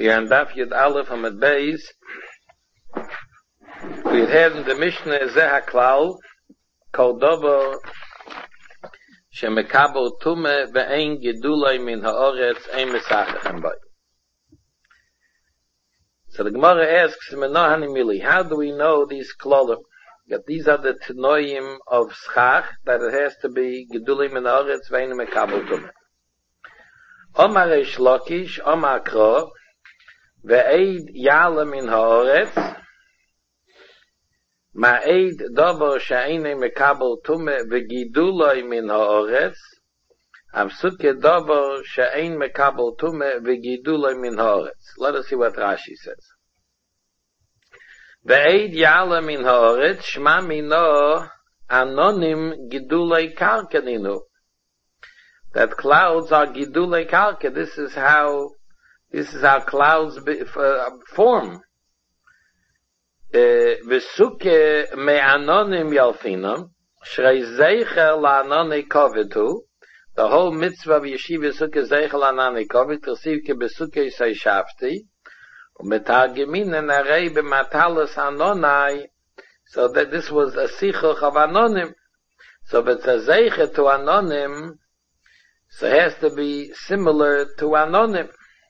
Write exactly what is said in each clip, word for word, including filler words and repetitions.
We are in Daf Yud Aleph Amud Beis. We had in the Mishnah Zeh HaKlal Kol Dover Shemekabel Tume Ve'ein Gedulei Min Ha'oretz Ein Mesachechem Boi. So the Gemara asks, how do we know these klolim? That these are the tenoim of schach, that it has to be Gedulei Min Ha'oretz Ve'ein Mekabel Tume. Omar Reish Lakish, Omar Kro, Ve'eid Ya'ala Min Ha'oretz, Ma'eid Dover She'ein Mekabel Tume Ve'gidulei Min Ha'oretz, Avsuke Dover She'ein Mekabel Tume Ve'gidulei Min Ha'oretz. Let us see what Rashi says. Ve'eid Ya'ala Min Ha'oretz, Shma Mino Anonim Gidulei Karkaninu. That clouds are Gidulei Karka. This is how, this is how clouds be, uh, form. V'suke me'anonim yalfinam, shrei zeicher la'anone kovetu. The whole mitzvah of yeshiva suke zeicher la'anone kovet, tersiv ke besuke say shafti, u'metargeminen arei b'matalas anonai. So that this was a sichuch of anonim. So if it's a zeicher to anonim, so it has to be similar to anonim.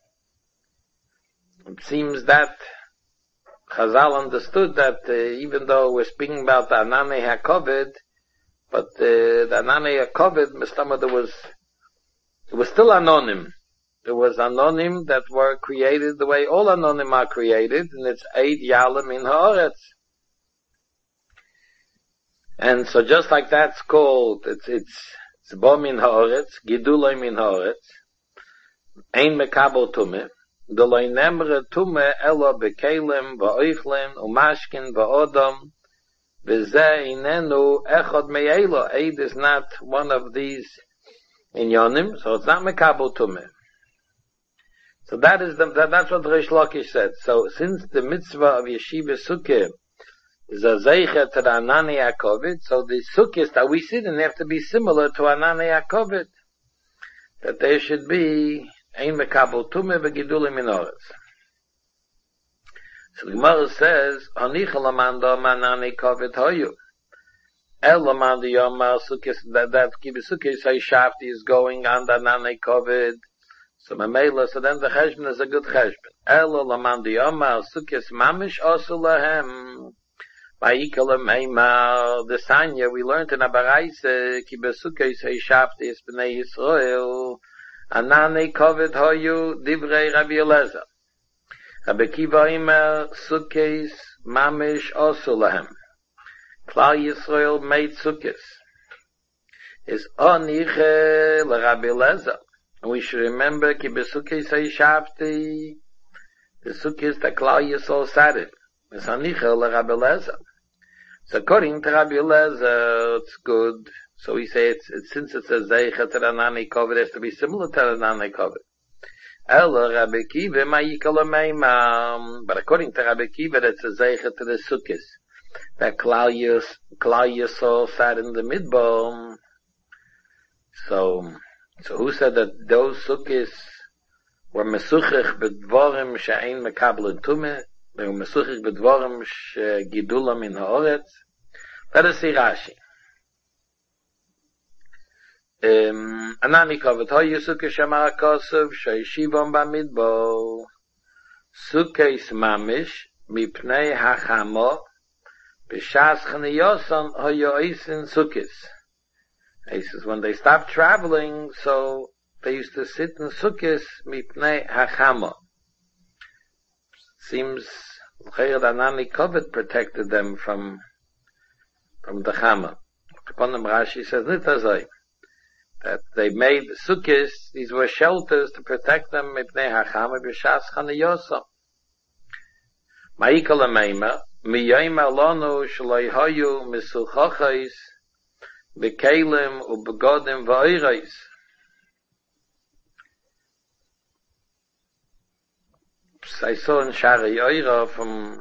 It seems that Chazal understood that uh, even though we're speaking about the Ananei HaKoved, but uh, the Ananei HaKoved, Mistama, there was, it was still anonim. There was anonim that were created the way all anonim are created, and it's Eid Ya'ala Min Ha'oretz. And so just like that's called, it's, it's, it's Bo Min Ha'oretz, Gidulei Min Ha'oretz, Ein Mekabel Tumeh, the loy nemre tume elo bekelim va'oichlin umashkin va'odam v'zeh inenu echad me'elo. Eid is not one of these inyonim, so it's not mekabel tume. So that is the, that, that's what Reish Lakish said. So since the mitzvah of yeshiva sukkah is a zeicher to the Ananei HaKoved, so the sukkahs that we sit in have to be similar to Ananei HaKoved. That there should be Ein Mekabel Tume Ve'gidulei Min Ha'oretz. So the Gemara says, Hanicha Lamanda Mananei Kovet Hoyu. El Lamanda Yomar Sukkis, that, that Kibisukis say Shafti is going on the Ananei Kovet. So Mamela, so then the Cheshbon is a good Cheshbon. El Lamanda Yomar Sukkis Mamish Osu Lahem. Vayikal Meimar, the Sanya, we learned in Abaraise, Kibisukis say Shafti is Bnei Yisrael. Ananei Kovet Hoyu Divrei Rabbi Elazar. Rabbi Kiva Imer Sukkes Mamish Osu Lahem. Klal Yisrael made Sukkes. Is Oniche LeRabbi Elazar. And we should remember Ki Besukkes Hayishavti, the Sukkes that Klal Yisrael sat in. Is Oniche LeRabbi Elazar. So according to Rabbi Elazar, it's good. So we say it's, it's since it's a zeicha to the Ananei Kovet, it has to be similar to the Ananei Kovet. Ela Rabbi Kiva ma'yikala meimam. But according to Rabbi Kiva, it's a zeicha to the sukkahs. That Klal Yisrael sat in the midbar. So, so who said that those sukkahs were mesuchich b'dvorim she'ein mekabel tumeh? They were mesuchich b'dvorim she'gidula min ha'oretz? Let us see Rashi. Um, Anani Kovet Hoyu Sukkah Shamar HaKosov She'yeshivom Bamidbo Sukkahs Mamish Mipnei HaChamo B'shas Chaniyoson Hoyu Eisin Sukkahs. He says when they stopped traveling, so they used to sit in Sukkahs Mipnei HaChamo. Seems Chayr Anani Kovet protected them from from the Chama. Upon them Rashi says Nitazai, that they made sukkahs, these were shelters to protect them mipnei hachama b'shas chaniyosa. Ma'ikal ameima, miyayma lonu shaloi hoyu misuchachais b'kelim u'begodim v'oirais. I saw in Shari Oira from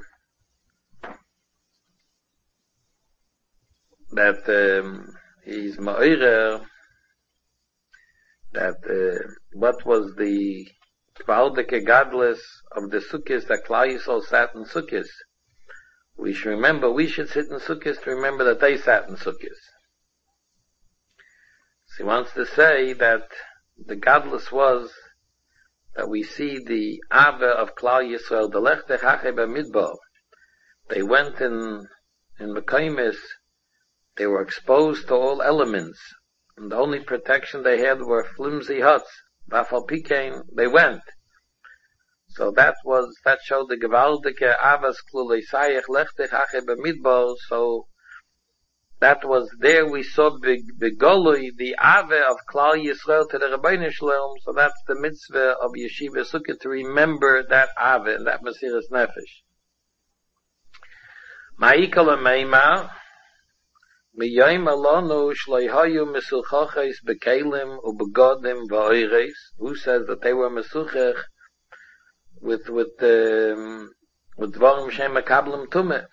that um, he's ma'oirer that uh, what was the Tvaldike Gadlus of the Sukkahs that Klal Yisrael sat in Sukkahs. We should remember, we should sit in Sukkahs to remember that they sat in Sukkahs. So he wants to say that the Gadlus was that we see the Ava of Klal Yisrael, the Lechte Chache B'Midbar. They went in, in Mekaymis, they were exposed to all elements, and the only protection they had were flimsy huts. Bafal Pikain, they went. So that was, that showed the Gewaldike Avas Klulei Sayach Lechte Chache B'Midbar. So that was there we saw Begolui, the Ave of Klal Yisrael to the Rabbeinu Shalom. So that's the mitzvah of Yeshiva Sukkah to remember that Ave and that Mesiras Nefesh. Ma'ikal Meima Miyayim alonu shleihayu mesuchachis bekelim ubegodim va'oires. Who says that they were mesuchach with with um, with dvarim shem mekablim tumah?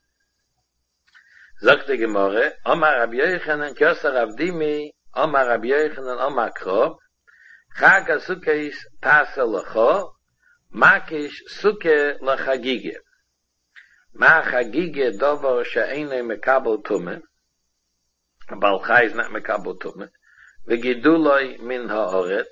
Sagt die Gemara, Omar Rabbi Yochanan Kyoser Avdimi, Omar Rabbi Yochanan Omar Kro, Chag HaSukkos Tasa Lecho, Makish Sukkah Lechagige. Ma Chagige Dover She'enei Mekabel Tumah. Baal Chai is not Mekabel Tumah. V'giduloi min ha'oretz.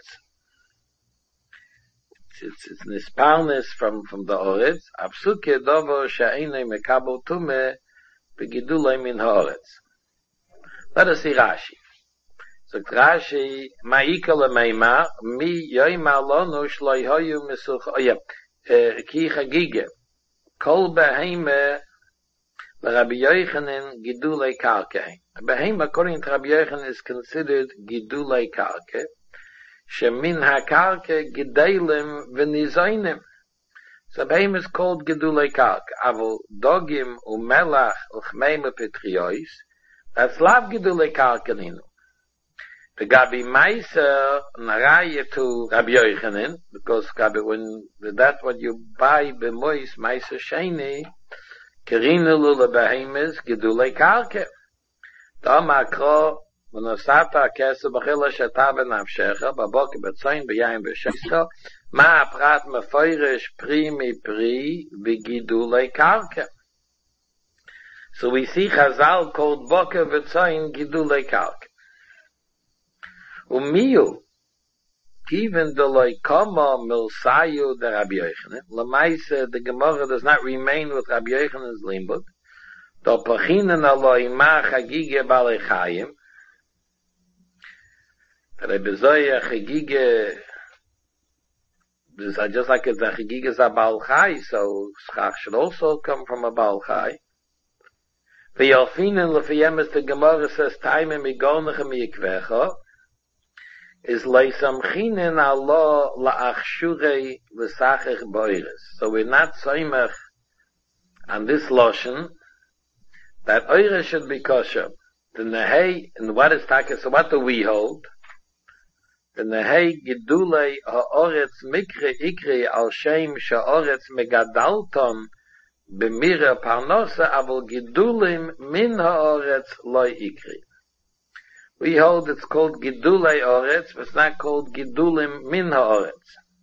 It's, it's nispalness from, from the Oretz. Av Sukkah Dover She'enei Mekabel Tumah. Begidulei min haaretz. Let us see Rashi. So Rashi, ma'ikal meima, mi yoyma lonu shloi hoyu mesuch, oh yeah, ki chagige. Kol beheme, Rabbi Yochanan gidulei karke. Beheme, according to Rabbi Yochanan, is considered gidulei karke. Shemin ha-karke gidelim v'nizaynim. So Behem is called Gedulei Karka. Avol Dogim u'melach u'chmeim u'petriois. That's lav Gedulei Karka ninu. The Gabi Meiser naraya to Rabbi Yochanan, because Gabi, when that's what you buy b'mois Meiser Sheni, kerinu lula Behem is Gedulei Karka. Dama kro v'nosata kesa b'chila sheta b'navshecha b'boki b'tzayin b'yayim b'shescha. Ma prat mefeirish pri mi pri v'gidulei karka. So we see Chazal called boker v'tzayin gidulei karka. Umiyu, even the loikama milsayu de Rabbi Yochanan, Lamaisa, the Gemara does not remain with Rabbi Yochanan's limbud. Do pachinen aloi ma chagige balei chayim. Rabbi Zoya chagige, just like it's a chagige is a Baal Chai, so schach should also come from a Baal Chai. V'yalfinen l'fiyem the Gemara says, Taimim igonechem yikvecha, is leisamchinen Allah la'achshurei v'sachech boires. So we're not soimach on this lotion, that oire should be kosher. The nehei, and what is taka, so what do we hold? The nehei gidulei ha'oretz mikre ikri al shem sha'oretz megadalton b'mira parnosa avol gidulim min ha'oretz loy ikri. We hold it's called gidulei oretz, but it's not called gidulim min ha'oretz.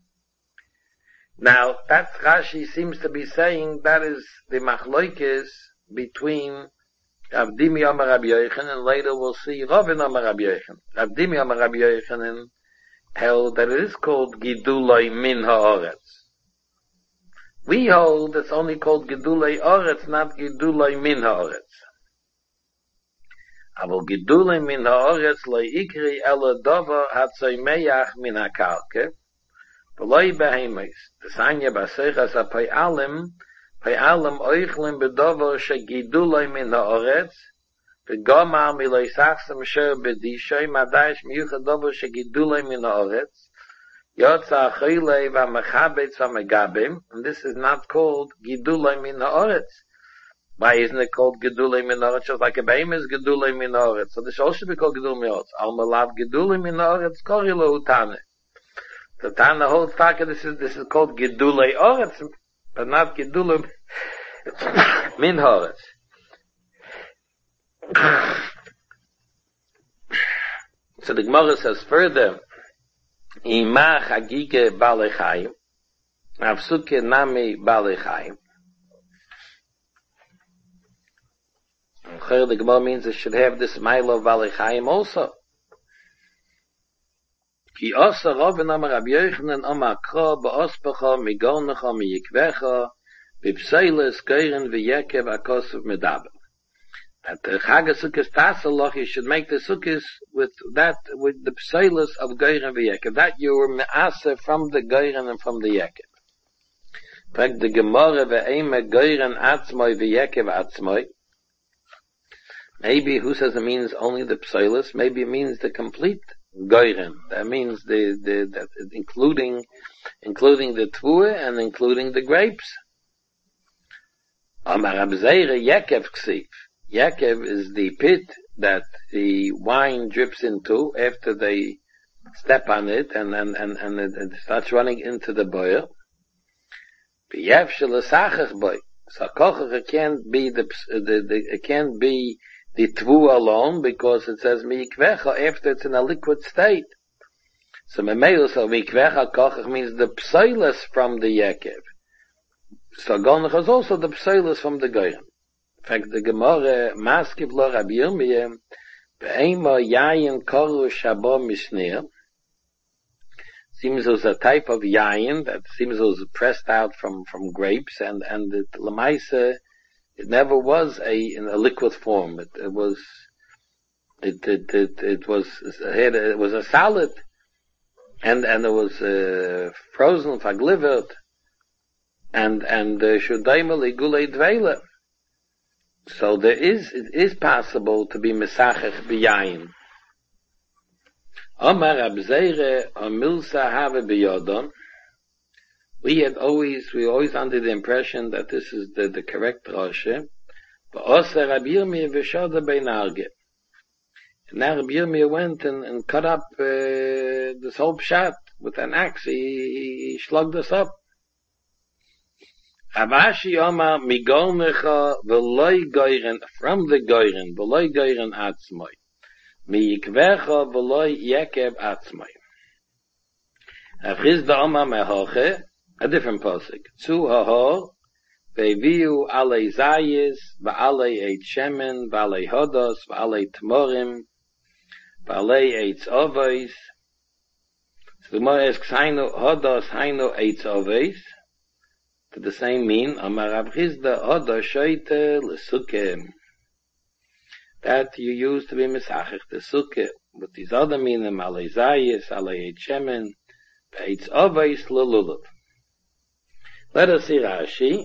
Now, that Rashi seems to be saying that is the machloikis between Avdimi Amar Rabbi Yochanan, and later we'll see Ravin Amar Rabbi Yochanan. Avdimi Amar Rabbi Yochanan held that it is called Gidulei Min Ha'oretz. We hold it's only called Gidulei Oretz, not Gidulei Min Ha'oretz. Avol Gidulei Min Ha'oretz lo ikri ela dover hatzoymeach min ha'karke, v'loi behemes. T'sanya b'seichas ha'pei alim, pei alim oichlim b'dover shegidulei min ha'oretz, v'gomar miloi sachsem sher b'dishoy madayish miyuchad dover shegidulei min ha'oretz, yotza achilei v'amechabetz v'amegabim, and this is not called Gidulei min ha'oretz. Why isn't it called Gedulei min ha'oretz? Just like a behem is Gedulei min ha'oretz. So this also should be called Gedulei min ha'oretz. Al malav Gedulei min ha'oretz korilo utane. The Tana holds taka, this is, this is called Gedulei oretz, but not Gedulei min ha'oretz. So the Gemara says further, Ima chagige balei chayim. Avsuke nami balei chayim. The Gemara means it should have this mile of balei chayim also. Ki osa Ravin amar Rabbi Yochanan amar kra ba'ospecha migonecha miyikvecha b'pseiles geiren v'yekev akosov medaber. At the Chag Sukkos Tasalach, you should make the Sukkos with that, with the pseiles of geiren v'yekev. That you were me'aseh from the geiren and from the yekev. In fact, the Gemara ve'eme geiren atzmoi v'yekev atzmoi. Maybe who says it means only the pseiles? Maybe it means the complete geiren. That means the, the, that including, including the tvua and including the grapes. Amar Abzeire Yekev ksiv. Yekev is the pit that the wine drips into after they step on it and, and, and, and it, it starts running into the boil. B'yev shelasachach boy. So kochach can't be the, the, the, it can't be the tvu alone because it says mikvecha after it's in a liquid state. So memeo, so mikvecha kochach means the pseiles from the yekev. So gonach is also the pseiles from the goyim. In fact, the Gemara maskiv lo Rabbi Yirmiyah be'ema yayin koru shabo mishnir. Seems it was a type of yayin that seems it was pressed out from, from grapes and, and the lemaisa, it never was a, in a liquid form. It, it was, it, it, it, it was, it, had a, it was a salad and, and it was, uh, frozen, verglivered and, and, uh, shudaimel igulei dveila. So there is, it is possible to be mesachech b'yayin. Omar Abzeire Amilsa have biyodon. We had always, we were always under the impression that this is the, the correct Rashi. But also Rabbi Yirmiyah v'shoda beinarge. And now Rabbi Yirmiyah went and, and cut up uh, this whole pshat with an axe. He, he, he slugged us up. Avashi Omar migonecha v'loi goyren, from the goyren, v'loi goyren atzmoi. Miyikvecha v'loi yekev atzmoi. Avchizda Omar mehoche, a different pasuk. Tzu hahor, ve'viu alei zayis, v'alei eit shemen, v'alei hodos, v'alei tmorim, v'alei eitz ovois. So the Gemara asks, hainu hodos, hainu eitz ovois. To the same mean, Amar Avchizda hodos shoite l'suke. That you use to be misachich the suke. With these other meaning, alei zayis, alei eit shemen, v'eitz ovois l'lulav. Let us see Rashi.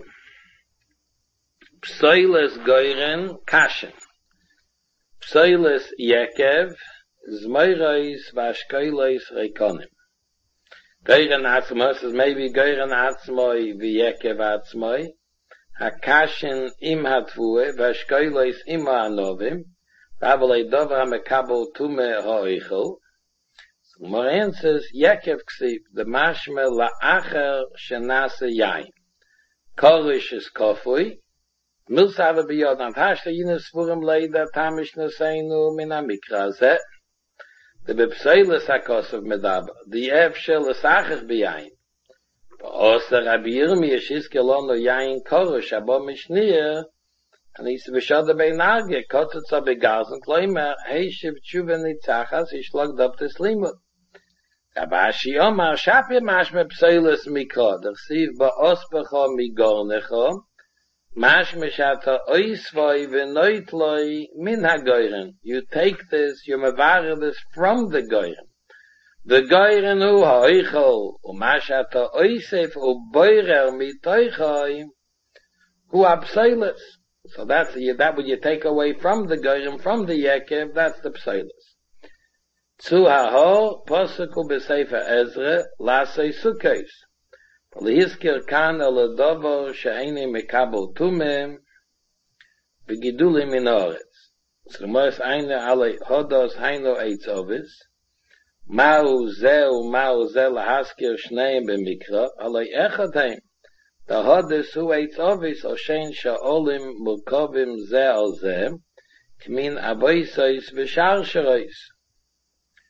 Pseiles goyren kashen. Pseiles yekev zmeirais vashkeiles reikonim. Goyren atzmoi says maybe goyren atzmoi v'yekev atzmoi. Hakashen im hatvue vashkeiles im ha'anovim. V'avalei dover ha'mekabel tume ha'oichel. So Moran says, Yekev ksiv, the mashme la'acher shenase yain. Korish is kofui. Milsava biyod, and hashta yines furim leida tamish neseinu min amikra zeh. The bepseiles hakosov medab, the efshel l'sachach biyain. Ba'osa Rabbi Yirmiyah shizkelono yain korish abo mishnir, and he said, V'shoda beinarge, kotutza begazen, kloimer, heishiv tshuva nitzachas, he shlogged up the slimut. Abashi Omar Shapir Mashme Pseiles Mikra. Der Siv Ba'ospecha Migornecha. Mashme Shata Oisvoi V'noitloi Min HaGoyren. You take this, you mevare this from the Goyren. The Goyren Hu Ha'oichel. Umashata Oisef U'boirer Mitoichoi. Hu HaPseiles. So that's, that what you take away from the Goyren, from the Yekev, that's the Pseiles. Tzu hahor, posuku b'sefer Ezra, lasei sukkos. V'lihizkir kan el dovo she'eni mekabel tumim, v'gidulim min haaretz. So mos eine ale hodos haino eitz ovis, ma'u zeh ma'u zeh lahaskir shneim b'mikra, ale echadeim. The hodos hu eitz ovis, o shein sha'olim murkovim zeh al zeh, kmin aboisois v'shar sharois.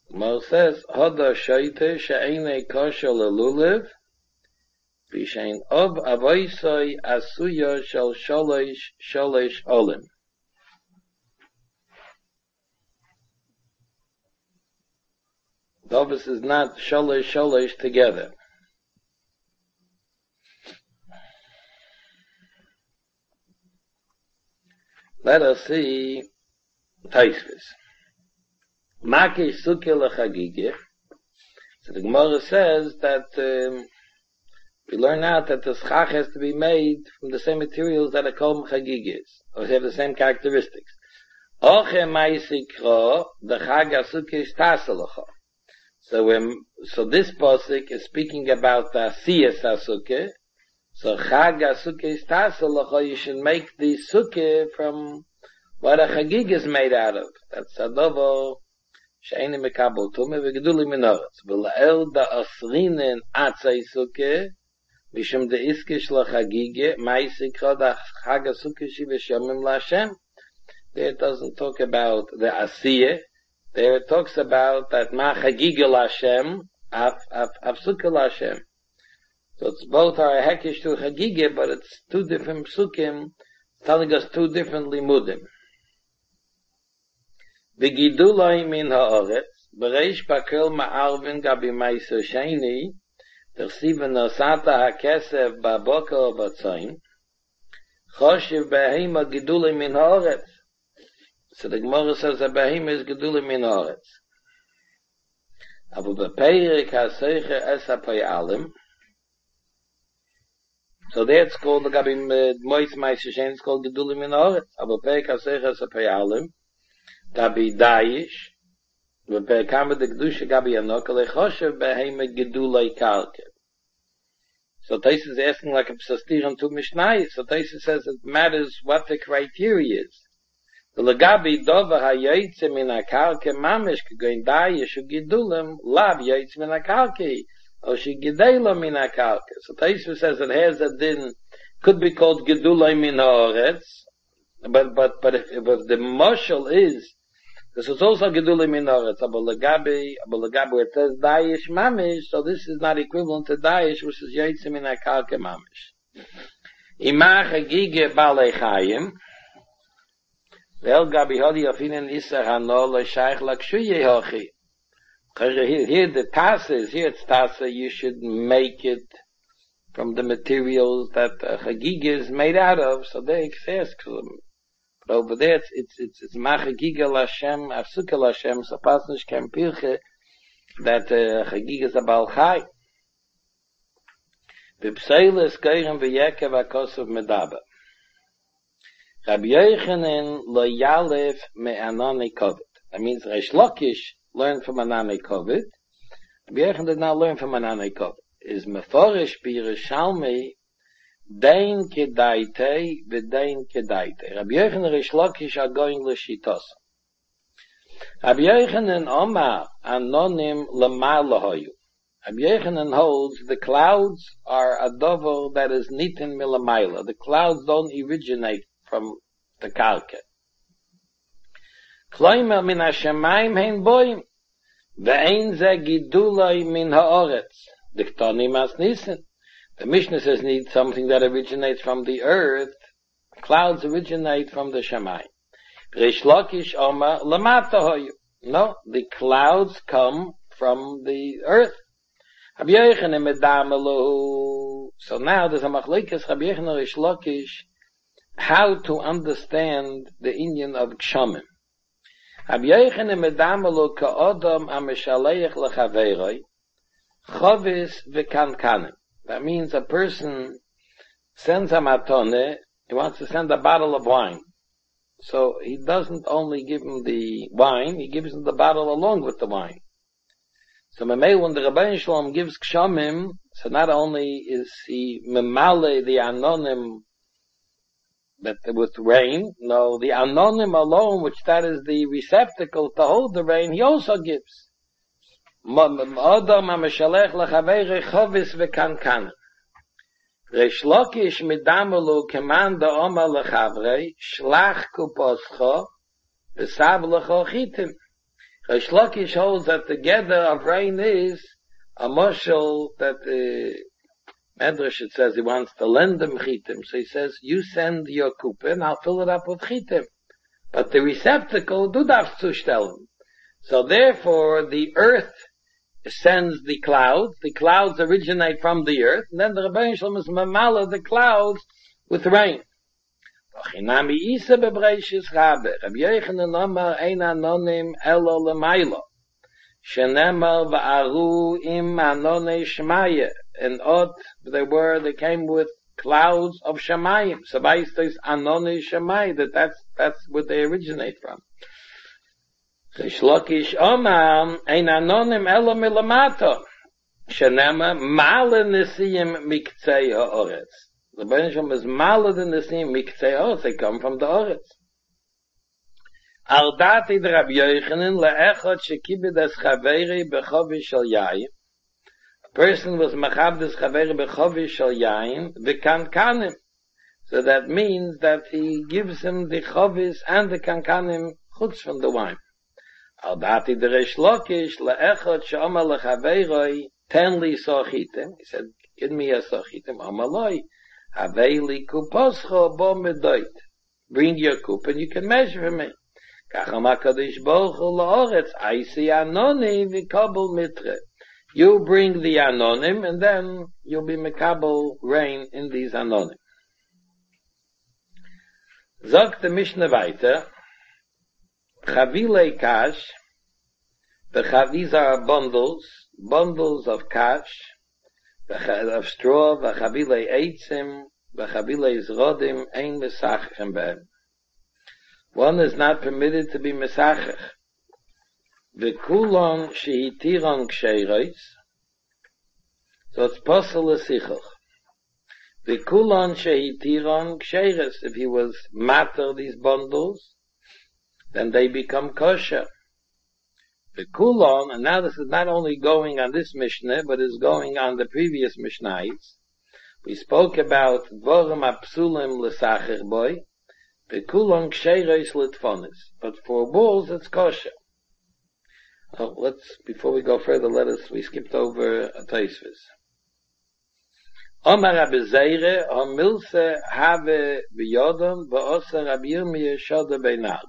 Gemara says, Hoda shoyte she'enei kosher lelulev, v'shein ob avoisoi asuya shel sholosh sholosh olim. Obvious is not sholosh sholosh together. Let us see Taisvis. Makish sukkah lechagigah. So the Gemara says that um, we learn out that the schach has to be made from the same materials that a kol chagigah is, or have the same characteristics. Oche maisikra the chag sukkah is taselacha. So um, so this pasuk is speaking about the asiyas sukkah. So chag sukkah is taselacha. You should make the sukkah from what a chagigah is made out of. That's adovo. שאין מקבל תומה וגדול מן הארץ ולאל דאסרינן עצי סוכה משום דאיסקה של החגיגה מה יקרא חג הסוכה שבשומם להשם. There it doesn't talk about the asiyah. There it talks about that ma chagiga l'Hashem af af af sukkah l'Hashem. So it's both are a hekish to chagiga, but it's two different psukim telling us two different limudim. Begidulai min haaretz, bereish bakel ma'arvin gabi ma'isa sheni, tersiven nosata hakesef baboka batzayin, choshev behema gidulai min haaretz. So the Gemara says that behema is gidulai min haaretz. Abu bepeirik ha-seicher es ha-payalim. So there it's called the gabi mois ma'isa sheni, it's called gidulai min haaretz. Abu bepeirik ha-seicher es ha-payalim. Gabi Dayish, v'perkama de Kedusha Gabi Yanok, lechoshev behema gedulei kalke. So Taisus is asking like a psastir to Mishnai. So Taisus says it matters what the criteria is. The legabi dova hayoytze min hakalke mamish kegoin Dayish ugedulem lav yoytze min hakalke or shegedela min hakalke. So Taisus says it has a din, could be called gedulei min haaretz, but but but if, if the marshal is this is also gedulei min haaretz, aber legabi, aber legabi where it says dayish mamish, so this is not equivalent to dayish, which is yotzim min hakalke mamish. Imach hagige balei chayim, ve'el gabi hodi afinen isar hano le'shaych lakshuye hochi. Here, here the tasa is, here it's tasa, you should make it from the materials that uh, hagige is made out of, so they exist. But over there, it's, it's, it's, it's machagiga l'Hashem, afsuka l'Hashem, so pasnish kem pilche, that, uh, chagiga is a balchai. V'pseile es geirem v'yekev ha'kosov medaba. Rabbi Yochanan lo yalef me'anane kovet. That means Reish Lakish learned from Anane kovet. Rabbi Yochanan did not learn from Anane kovet. Is meforish b'Yerushalmi Dain kedaite, v'dain kedaite. Rabbi Yochanan and Reish Lakish are going l'shitos. Rabbi Yochanan Omar anonim l'mal lahoyu. Rabbi Yochanan holds the clouds are a dover that is nitin milamayla. The clouds don't originate from the kalke. Kloimer min hashemayim hein boim, ve'ein ze gidulai min haaretz. Diktonim as nissen. The Mishnah says need something that originates from the earth. Clouds originate from the Shamayim. Reish Lakish Omar lamata hoyu. No, the clouds come from the earth. Rabbi Yochanan medamelu. So now there's a machlekes Rabbi Yochanan and Reish Lakish how to understand the Indian of Kshamim. Rabbi Yochanan medamelu ka'odam ameshaleich lechaveiroi chavis v'kankanim. That means a person sends a matone, he wants to send a bottle of wine. So he doesn't only give him the wine, he gives him the bottle along with the wine. So when the Rebbeinu Shalom gives kshamim, so not only is he memale the anonim but with rain, no, the anonim alone, which that is the receptacle to hold the rain, he also gives. Adam HaMeshalech L'Chaveirei Chovis V'Kankan. Reish Lakish Midamelu Keman Da'oma L'Chavrei Shlach Kuposcho V'Sav L'Cho Chitim. Reish Lakish holds that the gather of rain is a moshel that the Medrash, it says he wants to lend them chitim. So he says, you send your kupa and I'll fill it up with chitim. But the receptacle, du darfst zustellen. So therefore, the earth sends the clouds. The clouds originate from the earth. And then the Rebbeinu Shalom is mamala the clouds with rain. Ochinami isa bebreishis rabe. Rabbi Yochanan Amar ein anonim elo lemailo. Shenemar va'aru im anone shmaya. And Od, they were, they came with clouds of Shemayim. So by says anone shmaya, that that's, that's what they originate from. Reish Lakish Omar ein anonim elo milamato. Shenemar male nisiyim miktzei ha'oretz. The Rebbeinu Shalom is malad in the same miktzei ha'oretz. They come from the oretz. Al dati de Rabbi Yochanan le'echot shekibed es chaveri bechovi shel yayin. A person was machab des chaveri bechovi shel yayin v'kankanim. So that means that he gives him the chovis and the kankanim chutz from the wine. Al dati de Reish Lakish le'echot she'omar lechaveroi ten li sochitim. He said, give me a sochitim. Amaloi. Haveli kuposcho bo medoit. Bring your kup and you can measure for me. Kacham HaKadosh Baruch Hu la'oretz aisi anonim v'kabel mitre. You bring the anonim and then you'll be mekabel rain in these anonim. Zog the Mishnah weiter. Chavilei kash. These are bundles, bundles of kash. of straw, v'chavilei eitzim, v'chavilei zrodim, ein mesachechem behem. One is not permitted to be mesachech. V'kulon shehitiron ksheiros, so it's possible l'sichoch. V'kulon shehitiron ksheiros, if he was matter these bundles, then they become kosher. The Kulon, and now this is not only going on this Mishnah, but is going on the previous Mishnahs. We spoke about Dvorim Apsulim L'Sacher Boy, the Kulon Ksheiros L'Tfonis. But for bulls, it's kosher. Oh, let's, before we go further, let us, we skipped over a Tosfos. Omar Rabbi Zeire, O Milse Have B'Yodom, V'Osa Rabbi Yirmiyah Shoda Beinag.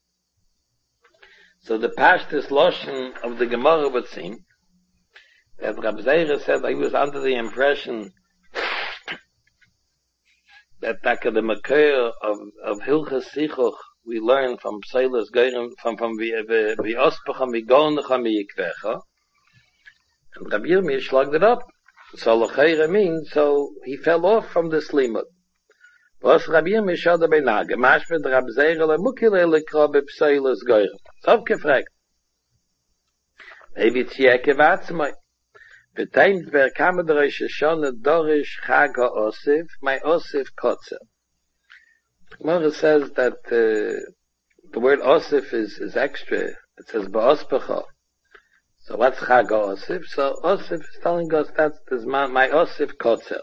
So the Pashtus Loshen of the Gemara would seem that Rabbi Zeire said he was under the impression that Taka the Makir of, of Hilchas Sichuch we learn from Pseilas Geirim, from, from V'Ospacham V'Gonacham V'Yikvecha, and Rabbi Yirmiyah slugged it up. So L'Cheira means, so he fell off from the Slimut. Was Rabbi Yirmiyah Shoda Beinag, Mashmed Rabbi Zeire Lemukile Lekra B'Pseilas Geirim. Aufgefragt. Maybe it's Yekev Atzmai. Beteimt wer kam der Rosh Hashanah Dorish Chag HaOsif, my Osif Kotzer. Gemara says that uh, the word Osif is, is extra. It says Ba'ospecha. So what's Chag HaOsif? So Osif is telling us that's this my, my Osif Kotzer.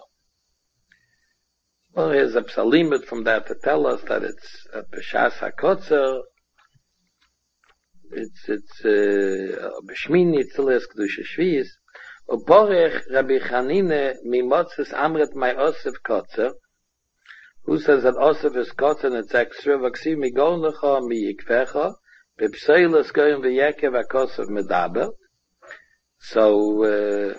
Well, here's a psalimut from that to tell us that it's a B'shas HaKotzer. It's, it's, uh, B'shmini Tzilas Kedusha Shvi'is. Uborech Rabbi Chanine Mimotzes Amret my Osif Kotzer. Who says that Osif is Kotzer and it's extra? V'ksiv mi gonecha mi yikvecha. B'pseilas goyim v'yekev HaKosef medaber. So, uh,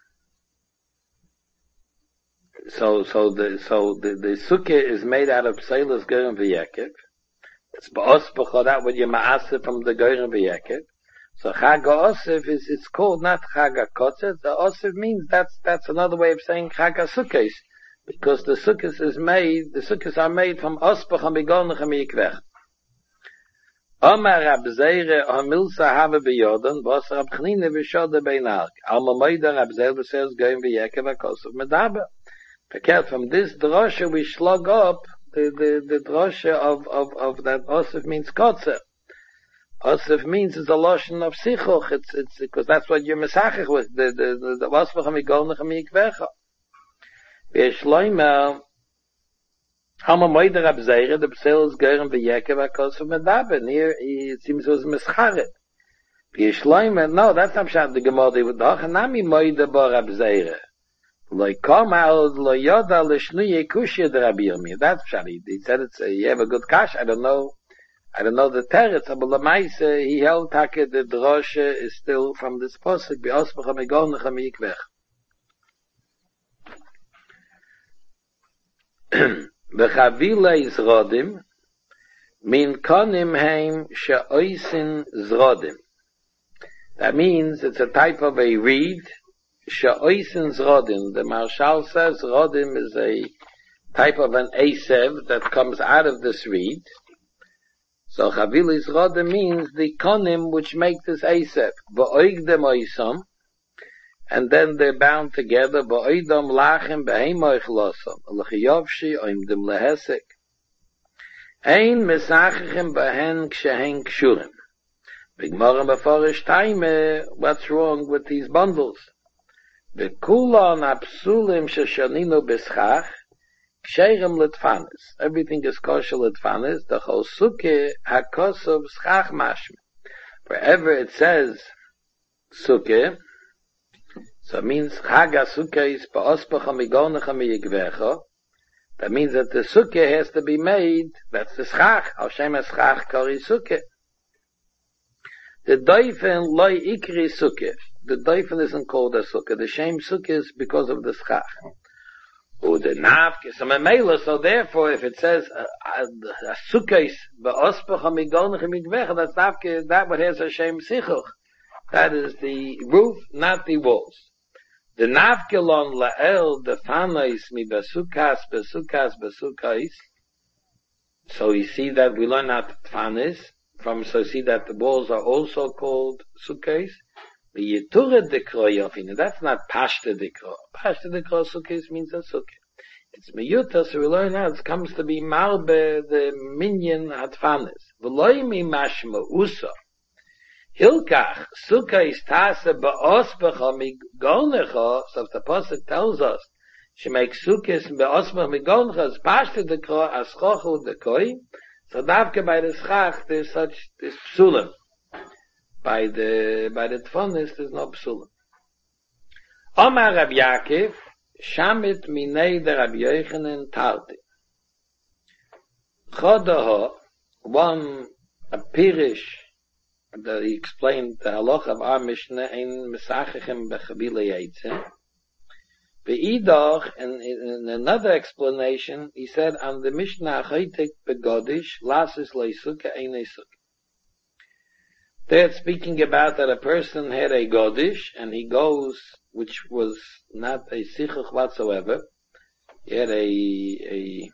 so, so the, so the, the sukkah is made out of pseilas goyim v'yekev. It's ba'ospecha, that what you ma'aseh from the goyim v'yekev. So Chag HaOsif is, it's called not Chag HaKotzer. The Osif means that's, that's another way of saying Chag HaSukkos. Because the Sukkos is made, the Sukkos are made from Ospach HaMigonach HaMikvech. Omar Rab Zeire HaMilsa Have B'Yodon, Vos Rab Chanine V'Shoda Beinag. Alma Moida Rab Zeire says Goyim V'Yekev HaKosef Medaber. Verkehrt, from this drosha we slug up the, the, the drosha of, of, of that Osif means Kotzer. Osif means it's a lotion of sichuch. It's, it's, because that's what you're mesachich with. The, the, the, the wasvach hamigonach hamikvecha. V'yeshloimer, hama moide Rab Zeire, the pseil is geirem v'yekev hakosef medaber. Here, it seems it was mischaret. Yishloime, no, that's not Pshat the Gemara with the Hachanami Moide Bar Abzeire. Lo come out, lo yoda l'shnuye kushya de Rabbi Yirmiyah. That's Pshat. He said it's a, you have a good kash. I don't know, I don't know the teretz, but Lamaise, he held take the droshe is still from this posuk, be ospecha megonecha miyikvech. V'chavile zrodim, min konim heim she'oisin zrodim. That means it's a type of a reed, she'oisin zrodim. The Marshal says zrodim is a type of an asev that comes out of this reed. So chavile zrodim means the konim which make this asev. V'oigdem oisam, and then they're bound together. V'oidam lachem behemoich losam, l'chiyovshi oimdim lehesek. Ein mesachichem behen ksehen kshurim. Bigmorim beforish taime, what's wrong with these bundles? V'kulon apsulim sheshaninu beschach, ksherim litfanis. Everything is kosher litfanis, the chol suke hakosov schach mashme. Wherever it says suke, so it means chaga suke is ba'ospacha migonecha miyigvecha. That means that the sukkah has to be made, that's the schach, al shem schach kari sukkah. The doifen loy ikri sukkah. The doifen isn't called a sukkah. The shem sukkah is because of the schach. Or the nafk is a memela, so therefore if it says a sukkah is ba'ospecha migonech migvech, that's nafk, that what has a shem sichuch. That is the roof, not the walls. The navkelon la'el defanais mi besukas besukas besukais. So you see that we learn out fanis from, so you see that the walls are also called sukkais. The yitura dekro yofina, that's not pashta dekro. Pashta dekro sukkais means a sukkah. It's miyuta, so we learn out it comes to be marbe the minyan at fanis. V'loi mi mashma usa. Hilkach, sukkah is tase ba'ospecha migonecha, so if the Pasuk tells us, she makes sukkahs ba'ospecha migonecha, as pashta dekro, as chochu dekoi, so davke by the schach, there's such, there's psulim. By the, by the tfonis, there's no psulim. Omar Rab Yaakov, shamit minei de Rabbi Yochanan tarti. Chodaho, one, a pirish, that he explained the halach of our Mishnah in Mesachichem Bechavile Yeitzeh. Be'idoch, and in another explanation, he said on the Mishnah Achoitek Begodish, Lasis Leisuka Eine Sukkah. They're speaking about that a person had a Godish, and he goes, which was not a Sichuch whatsoever. He had a, a,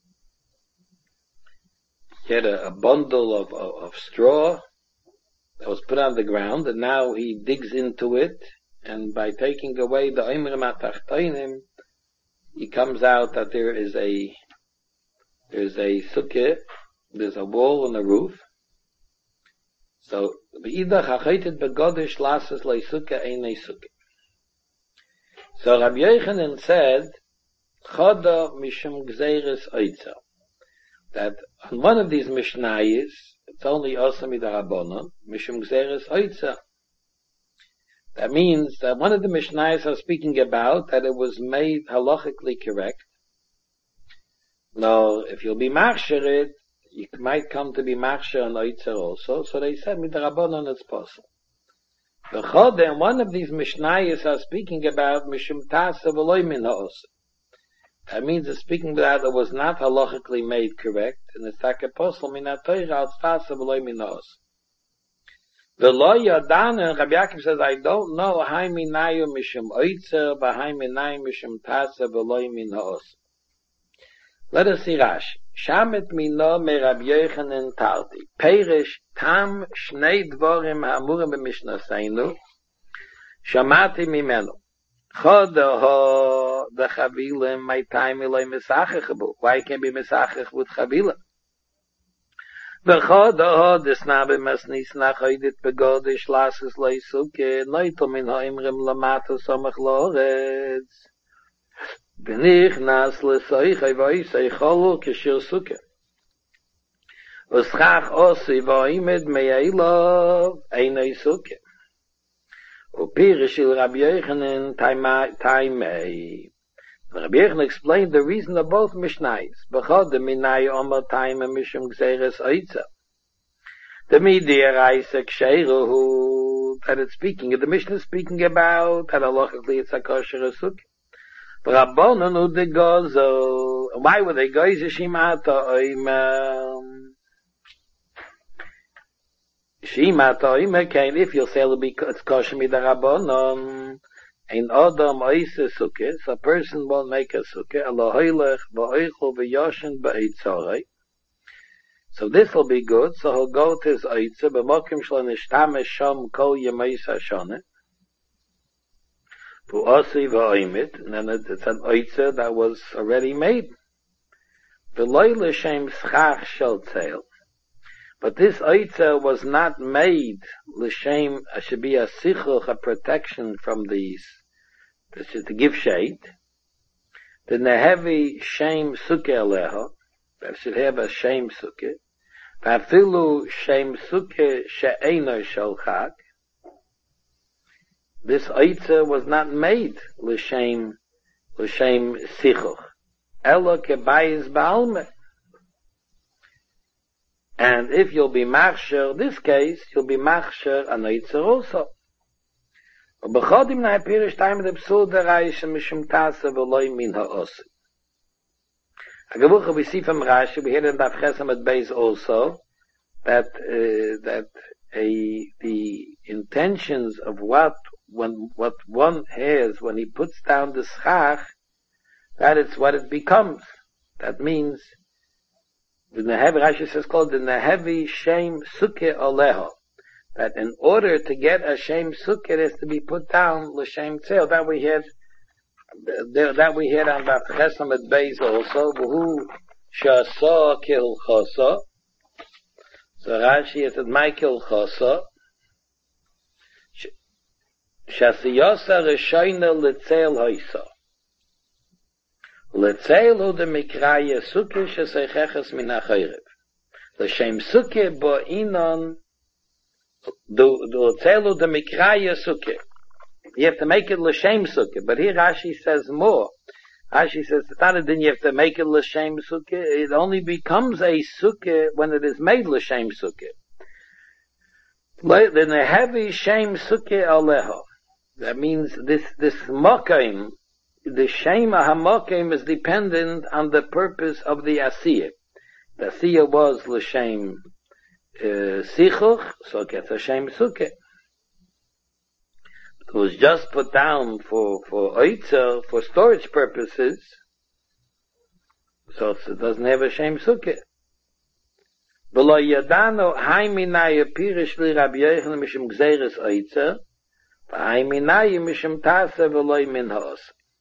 he had a, a bundle of, of, of straw, that was put on the ground, and now he digs into it, and by taking away the Oimrim HaTachtoinim, he comes out that there is a, there's a sukkah, there's a wall and a roof. So, V'idach ha'chaitet begodish lasses le sukkah eine sukkah. So Rabbi Yochanan said, Choda mishum gzeiris oitza. That on one of these Mishnayos, it's only Osami the Rabbanon, Mishum Gzeres Oitza. That means that one of the Mishnayos are speaking about that it was made halachically correct. Now, if you'll be machsher it, you might come to be machsher on Oitza also. So they said, with the Rabbanon it's possible. The Chod, and one of these Mishnayos are speaking about Mishum Tasa V'loi Min Ha'osa. That means it's speaking about it was not halachically made correct, and it's like apostle minat Torah al tzfasa v'loy minos. V'lo yadan, and Rabbi Yaakov says, I don't know hai minayu mishum oitzer, v'hai minayu mishum tasa v'loy minos. Let us see Rashi. Shamet mino me Rabbi Yochanan tarti. Perish tam shnei dvorim ha'amurim b'mishnaseinu. Shamati mimenu. Chodaho, the Chavilim, my time ilay mesachechabu. Why can't be mesachech with Chavilim? The Chodaho, the Snabe Masnis Nachoidit Begodish Lasis Leisuke, Noitel min Hoimrim Lamato Somach Loretz. Benich Nas Lesoich Evoisei Cholu Kishir Suke. Uschach osi v'oimed me'ilov einay suke. Upirishil Rabbi Yochanan taimei. Rabbi Yochanan explained the reason of both Mishnayos. B'chod the minay omer taimei mishum gzeres oitza. The midir Isaac Sheiruhu, that it's speaking, the Mishnah is speaking about, that halachically it's a kosher suke. Rabbanon u de gozo. Why were they goyze shimata oimem? Shimata oimem came, if you'll say it'll be it's kosher mida rabbanon, ein adam oise suke, so a person won't make a suke, alohoilech v'oichel v'yoshen ba'etzorei. So this will be good, so he'll go to his oitze, b'mokim shlo nishtame shom kol yemeis hashoneh, v'osi v'oimit, and then it's an oitze that was already made. V'loi l'shem schach shel tzeil. But this oitze was not made l'shem, it should be a sichuch, a protection from these, this is to give shade. The nehevi shem suke aleha, that should have a shem suke. V'afilu shem suke she'eino shel chag. This oitze was not made l'shem, l'shem sichuch. Elo kebayis ba'almeh. And if you'll be machsher, this case, you'll be machsher an oitze also. U'b'chodim na pirish taim de psul dereish mishum tasa v'loi min ha'osi. Agavucha, we see from Rashi, we hear in Daf Chesam at Beis also, that, uh, that a, the intentions of what, when, what one has when he puts down the schach, that it's what it becomes. That means, the Nehevi, Rashi says called the Nehevi Shem Suke Oleho. That in order to get a Shem Suke, it has to be put down L'Shem Tzeil. That we had, that we had on Daf Chesam at Beis also, V'hu Shasa Kil Chosa. So Rashi said, my Kil Chosa. Shasiyosa Rishoyna L'Tzeil Hoysa. L'Tzeil hu de Mikraya Suke Sheseicheches Min HaChorev. L'Shem Suke Bo Inon L'Tzeil hu de Mikraya Suke. You have to make it l'shem sukkah, but here Rashi says more. Rashi says, it's not a din you have to make it l'shem sukkah, it only becomes a sukkah when it is made l'shem sukkah. Then a heavy shem sukkah aleho. That means this, this mokim, the shema ha-mokim is dependent on the purpose of the asiyah. The asiyah was l'shem uh, sichuch, so it gets a shem sukkah. It was just put down for, for oitzer, for storage purposes, so it doesn't have a shem sukkah. V'lo yadano hay minaya pirish li Rabbi Yochanan mishum gzeres oitzer, v'hay minaya mishum tasa v'lo min ha'os.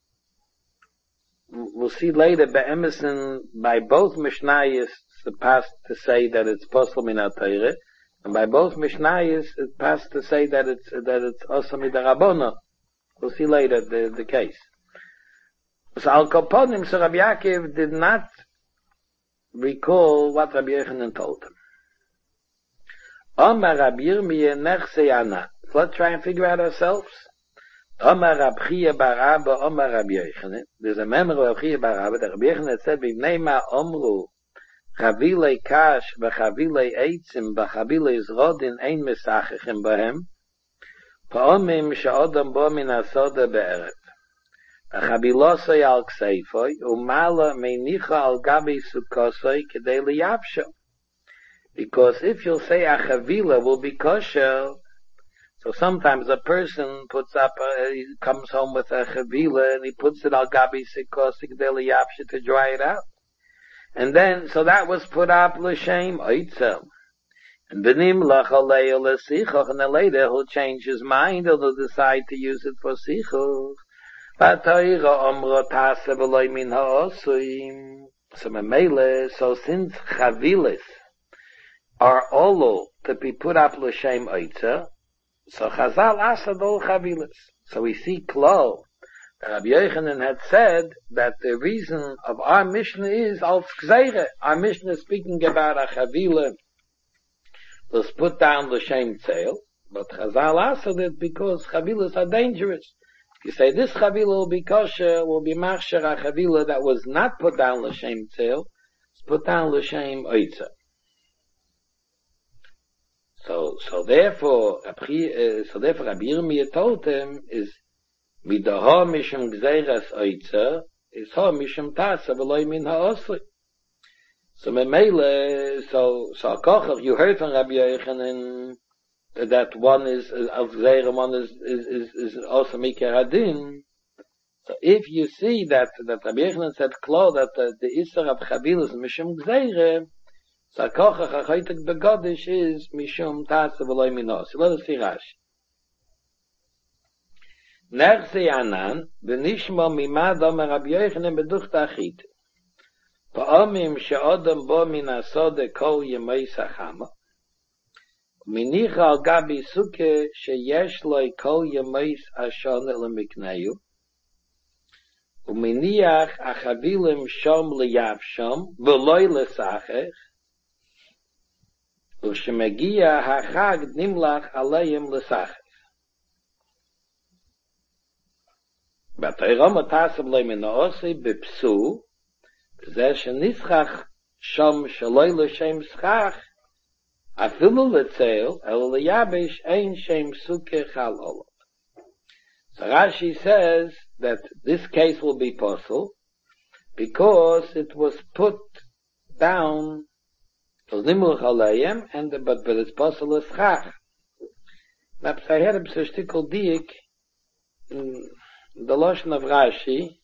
We'll see later by Emerson, by both Mishnayos, it's passed to say that it's posel min ha'torah, and by both Mishnayos, it passed to say that it's, that it's also midarabona. We'll see later the, the case. So Al Koponim, so Rabbi Yaakov did not recall what Rabbi Yochanan told him. Omar Rabbi Yirmiyah nechse yana. Let's try and figure out ourselves. Omar Rabbi Chia bar Abba, Omar Rabbi Yochanan. There's a memory of Rabbi Chia bar Abba that Rabbi Yochanan said, B'nei ma omru, Chavile kash v'chavile eitzim v'chavile zrodin ein mesachichem bahem pa'omim she'odam bo min hasoda be'eret v'chabilosoi al kseifoi u'mala meinicha al gabi sukkosoi kedei liyavsho. Because if you'll say a chavila will be kosher, so sometimes a person puts up, a, he comes home with a chavila and he puts it al gabi sukkosoi kedei liyavsho to dry it out. And then, so that was put up l'shem oitzel. And benim lachalei l'sichuch, and then later he'll change his mind, he'll decide to use it for sichuch. V'atoira omro tase v'loi min ha'osuim. So memele, so since chavilis are olo to be put up l'shem oitzel, so Chazal asad all chavilis. So we see klo, Rabbi Yochanan had said that the reason of our Mishnah is als Gzeire. Our Mishnah is speaking about a Chavila was put down l'shem tzeil, but Chazal answered it because Chavilas are dangerous. You say this Chavila will be kosher, will be machsher a Chavila that was not put down l'shem tzeil, it's put down l'shem oitza. So, so therefore, so therefore Rabbi Yirmiyah told him is Midaha mishum gzeiras oitza is ha mishum tasa v'loy min ha'osri. So memele, so so kocher, you heard from Rabbi Yochanan that one is of gzeira, one is is is, is also mikar hadin. So if you see that that Rabbi Yochanan said klar that the, the isser of chavil is mishum gzeira, so kocher hachaytik begodish is mishum tasa v'loy min ha'osri. Let us see Rashi. Nerse anan, v'nishma mimad omer Rabbi Yochanan beduchta achit. Pa'amim she'odam bo min asode kol yemei sachama. Minicha al gabi suke sheyesh loi kol yemei ashone lemikneyu. Uminiach achavilim shom liyav shom, v'loi lesachech. U'shemegia hachag nimlach aleim lesachech. B'tayram atasem loi min ha'osi b'psu, זה שניסחך שום שלוי לשם שכח, אפילו לצל, אלא ליבש אין שם סוכה חל עולו. So Rashi says that this case will be possible because it was put down to Nimulch Alayim, and but but it's possible as schach. Now, I had a psishtikal diik in the Lashon of Rashi,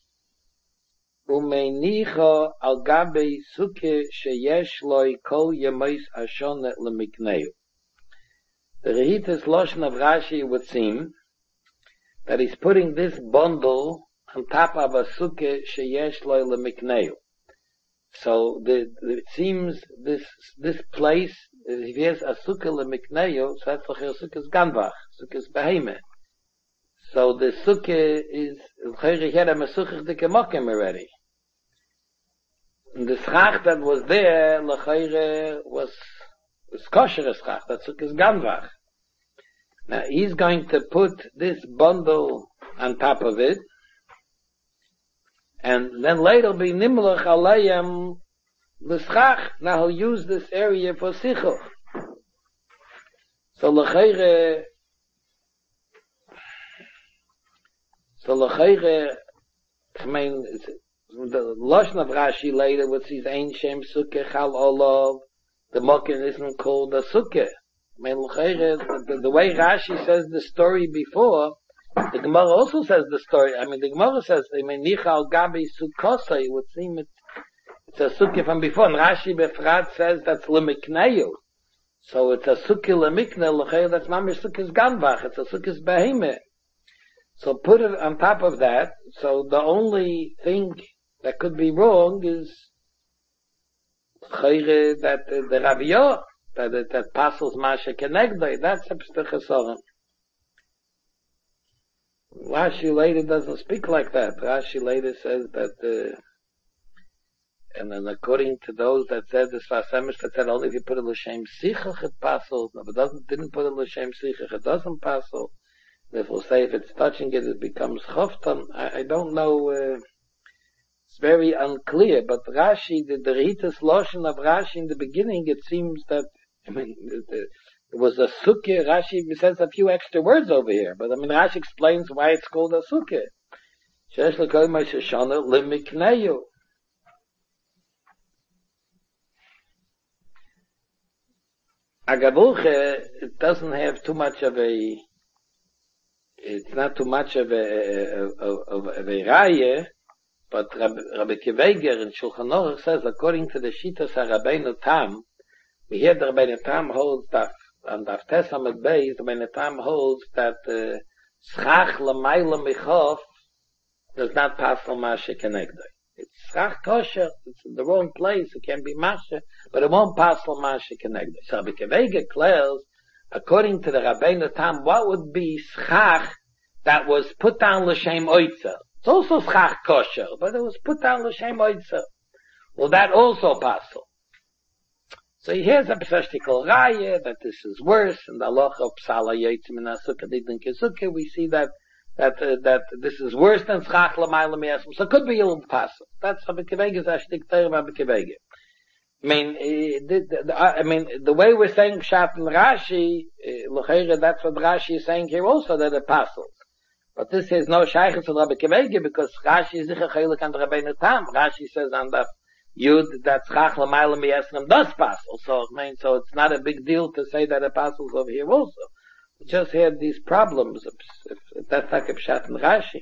Umeinicha al gabe suke sheyesh loi kol yemois ashone lemikneu. The Rehitas Lashon of Rashi would seem that he's putting this bundle on top of a suke sheyesh loi lemikneu. So the, the, it seems this this place, if he has a suke lemikneu, so that's like a suke is ganvach, suke is behemoth. So the suke is he had a mesuchich de kemokim already. And the schach that was there, l'chayre, was, was kosher schach, that sukkah is ganvach. Now he's going to put this bundle on top of it, and then later be nimlach alayim l'schach. Now he'll use this area for sichuch. So l'chayre, so l'chayre, I mean, the Lashon of Rashi later, with his Ein Shem Sukkah Chal Olav, the Mokin isn't called a Sukkah. I mean, the, the way Rashi says the story before, the Gemara also says the story. I mean, the Gemara says, I mean, Nichal Gabi Sukkosai, it would seem it, it's a Sukkah from before. And Rashi Befrat says that's Lemikneyu. So it's a Sukkah Lemikne, that's not Sukkah's Ganvach, it's a Sukkah's Behemeh. So put it on top of that. So the only thing that could be wrong is that uh, the Raviyah, that that, that passes Masha Kenegdai. That's a p'stichasorim. Rashi later doesn't speak like that. Rashi later says that, uh, and then according to those that said this Vasemish that said only if you put a l'shem sichach it passes, no, but doesn't didn't put a l'shem sichach it doesn't pass. If we'll say if it's touching it, it becomes choftan. I, I don't know. Uh, it's very unclear. But Rashi, the, the Ritas Lashon of Rashi in the beginning, it seems that I mean it, it was a sukkah. Rashi says a few extra words over here, but I mean Rashi explains why it's called a sukkah. Shesh l'kol ma'shashana lemikneyu. Agavuche, it doesn't have too much of a. It's not too much of a of, of, of a raya, but Rabbi, Rabbi Kiveger in Shulchan Aruch says, according to the Shitas HaRabbeinu Tam, we hear the Rabbeinu Tam holds that, and Daf Tes Amud Beis, the Rabbeinu Tam holds that schach l'mayla michof does not pass on Masha Kenegdai. It's schach kosher, it's in the wrong place, it can be Masha, but it won't pass on Masha Kenegdai. So Rabbi Kiveger declares, according to the Rabbeinu Tam, what would be schach that was put down l'shem oitza? It's also schach kosher, but it was put down l'shem oitzer. Well, that also passel. So here's a practical raya that this is worse, and the halacha of psala yotzim in asukah didin kesukah, we see that that uh, that this is worse than schach l'mayla miasm. So it could be ilum passel. That's Rabbi Kivega ashtik teir Rabbi Kivega. I mean, uh, the, the, the, I mean, the way we're saying Pshat and Rashi, uh, that's what Rashi is saying here also, that it passels. But this is no shaykhs to Rabbi Kivega, because Rashi is sicher chelik and Rabbeinu Tam. Rashi says on the Yud that schach l'mayla miasm does passel. So, I mean, so it's not a big deal to say that it passels over here also. We just had these problems, if, if, if that's like a Pshat and Rashi.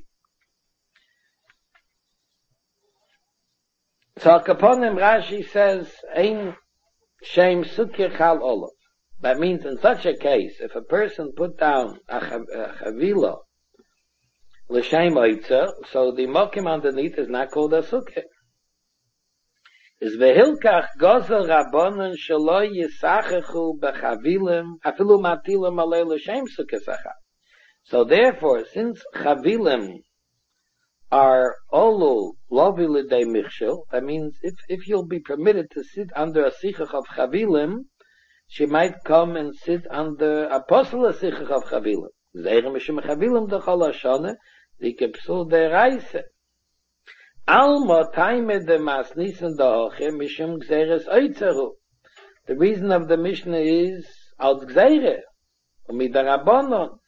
So Kaponim Rashi says, Ein Shem Sukir Chal Olav. That means in such a case, if a person put down a chavila l'shem oitzer, so the mokim underneath is not called a sukir. Is vehilkach gozel rabbonon shelo yisachechu bechavilim afilu matilim alei l'shem sukir sacha. So therefore, since chavilim are olu lovi l'dei michshel, that means if, if you'll be permitted to sit under a sichach of chavilim, she might come and sit under a posel sichach of chavilim. Zeire mishum chavilim dechol hashana, dikepsul de reise. Alma taime de masnisen dahoche mishum gzeres oitzeru. The reason of the Mishnah is als gzeire, umidarabonon.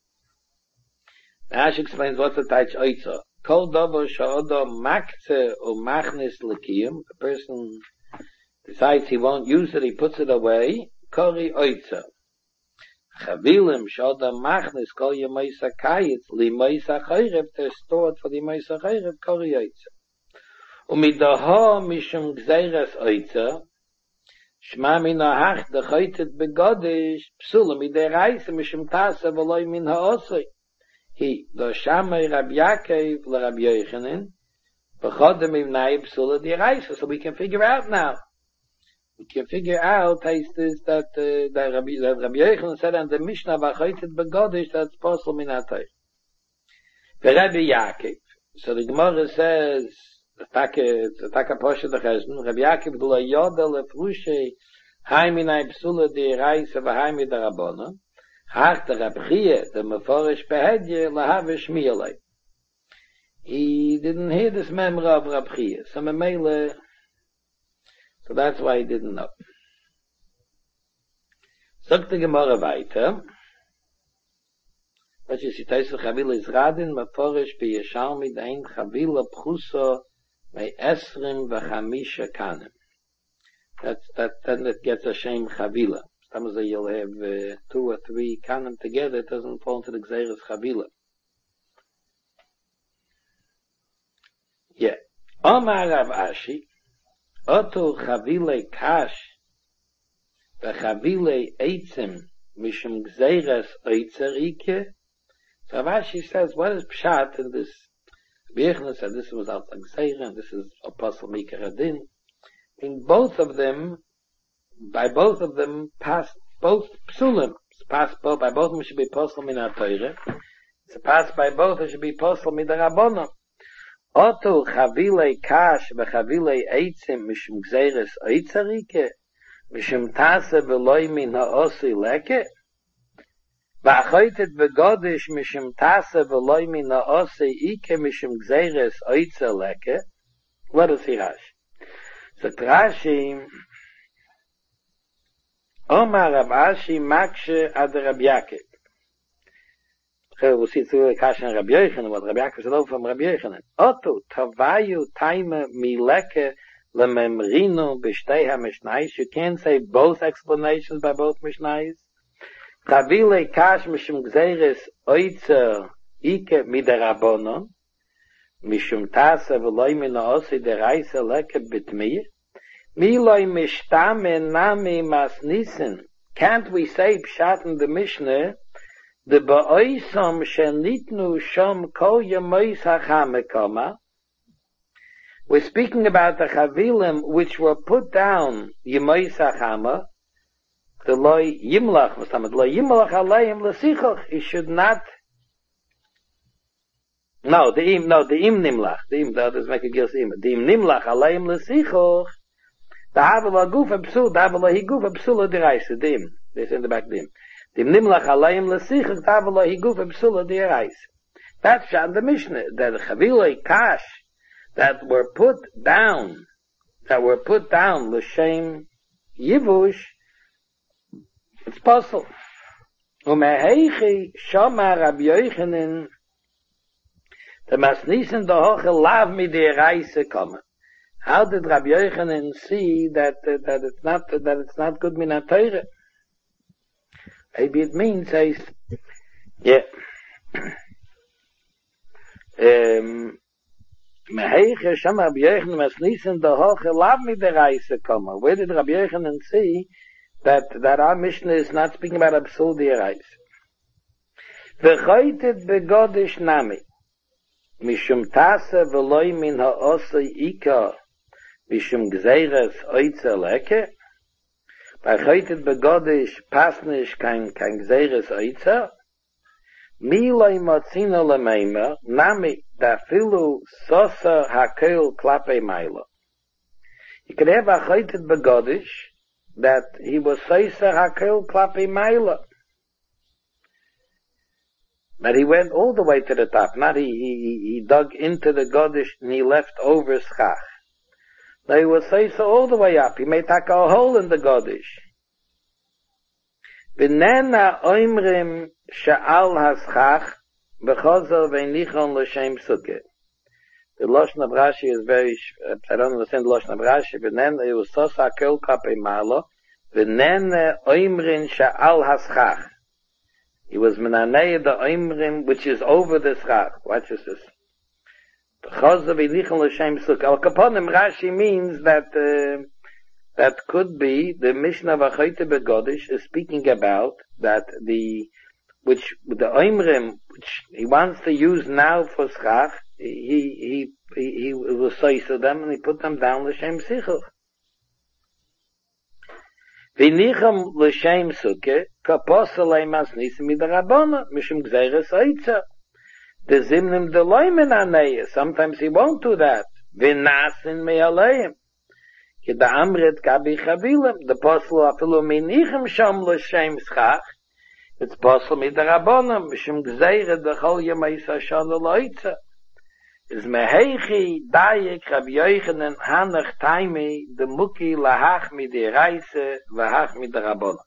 Now she explains what's the taich oitzer. Kol dobo sha'odo makze u machnis l'kiyum. A person decides he won't use it, he puts it away. Kori oitzer. Chavilim sha'odo machnis kol yemoisa kayitz li moisa chayrev. They're stored for the moisa chayrev. Kori oitzer. Umidaho mishum gzeiras oitzer. Shma min ha'ach dechoytet begodish. Psulam idei reise mishum tasa v'loi min ha'osri. He, the Shammai Rabbi Yaakov, le Rabbi Yochanan, v'chodem im naib psula d'iraisa. So we can figure out now. We can figure out, taste this, that, uh, that Rabbi, that Rabbi Yochanan said on the Mishnah, v'choytet begodish, that's possible min ha'toy. Rabbi Yaakov. So the Gemara says, the Taka Posha the Chesnu, Rabbi Yaakov, lo yoda le frushe, hai min naib psula d'iraisa, v'hai mi d'rabona. Hach the Rabchia, the Meforish Behedye, Lahavish Miele. He didn't hear this memra of Rabchia. So Memele, so that's why he didn't know. Sagt the Gemara weiter. What you see, Taisa Chavila is Radin, Meforish Beyeshalmi, Dain Chavila Pchuso, Mei Esrim V'chamisha Kanem. That's, that, then it gets a shame Chavila. Sometimes you'll have uh, two or three kanim together, it doesn't fall into the Gzeiras Chavila. Yeah. Omar Rav Ashi, Oto Chavile Kash, V'Chavile Eitzim, Mishum Gzeiras Oitzer Ike. So Rav Ashi says, what is Pshat in this? Bechner said this was out of Gzeira, and this is Apostle Mikar Adin. In both of them, by both of them, pass both psulim. Pass both by both of them should be posel min ha'toyre. It's passed by both. It should be posel min ha'rabbanon. Oto chavile kash v'chavile eitzim mishum gzeires oitzarike mishum tase v'loi min ha'osi leke v'achoytet v'godish mishum tase v'loi min ha'osi ike mishum gzeires oitzer leke. What is he Rashi? So Rashi, Omar Rav Ashi Makshe ad Rabbi Yaakov. We'll see through the Kasha and Rabbi Yochanan, what Rabbi Yaakov said over from Rabbi Yochanan. Oto tavayu taima mileke lememrinu b'shtei ha-mishnayis. You can't say both explanations by both mishnayis. Chavile kash mishum gzeires oitzer ike midarabonon mishum tasa v'loi min ha'osi deraisa leke bitmiyah. Miloi mishtame nami masnisen. Can't we say pshat in the Mishnah? The ba'oisom shenitnu shom kol yemois hachamekoma. We're speaking about the chavilim which were put down yemois hachama. The loy yimlach, the loy yimlach aleim l'sichoch. He should not No, the im, no, the im nimlach. The im, that is make a gills im. The im nimlach, alayim lesichoch. The havela guf absul, the havela hi guf absula deraisa. The im. This in the back, the im. The im nimlach, alayim lesichoch, the havela hi guf absula deraisa. That's on the Mishnah. That the chavilei kash that were put down, that were put down, l'shem yivush, it's possible. Umeheichi shama Rabbi Yochanan, the masnisen the hoche lav mi de reise kommen. How did Rabbi Yochanan see that uh, that it's not that it's not good min teure? Maybe it means says, yeah. um Meheiche shama Rabbi Yochanan masnisen the hoche lav mi de reise kommen. Where did Rabbi Yochanan see that that our Mishnah is not speaking about absurd reise? V'choitet begodish nami. Mishum tase veloy min ha'osei ika mishum gzeiras oitze leke. Bei choitet begodish pasnish kein kein gzeiras oitze. Miloi motzina lemeima nami dafilu sosa hakel klape maila. You could have a choitet begodish that he was sosa hakel klape maila. But he went all the way to the top. Not he, he, he dug into the Godish and he left over Schach. No, he was say so all the way up. He made take a hole in the Godish. B'nena oimrim sha'al haschach b'chozer v'nichon l'shem sukkah. The Lashon of Rashi is very, I don't understand the Lashon of Rashi. B'nena, it was sos ha'kel kape malo. B'nena oimrim sha'al haschach. He was menanei the oimrim, which is over the schach. Watch this. B'chozer v'nichon l'shem sukkah. Al kaponim Rashi means that uh, that could be the Mishnah of Achoite Begodish is speaking about that the which the oimrim which he wants to use now for schach. He he he he will say to them and he put them down l'shem sichuch. V'nicham l'shem sukkah kaposalei masnis midarabona mishum gzeiras oitza. The zimnim deloimen aneya. Sometimes he won't do that. V'nasin me'aleim. Ki da amrit kabi chavilim. The posel afilu minicham sham l'shem schach. It's posel midarabona mishum gzeira dechol yemais hashana loitza. Is meheichi dayek Rabbi Yochanan hanach taimi de muki lahach mi de reise lahach mi de rabona.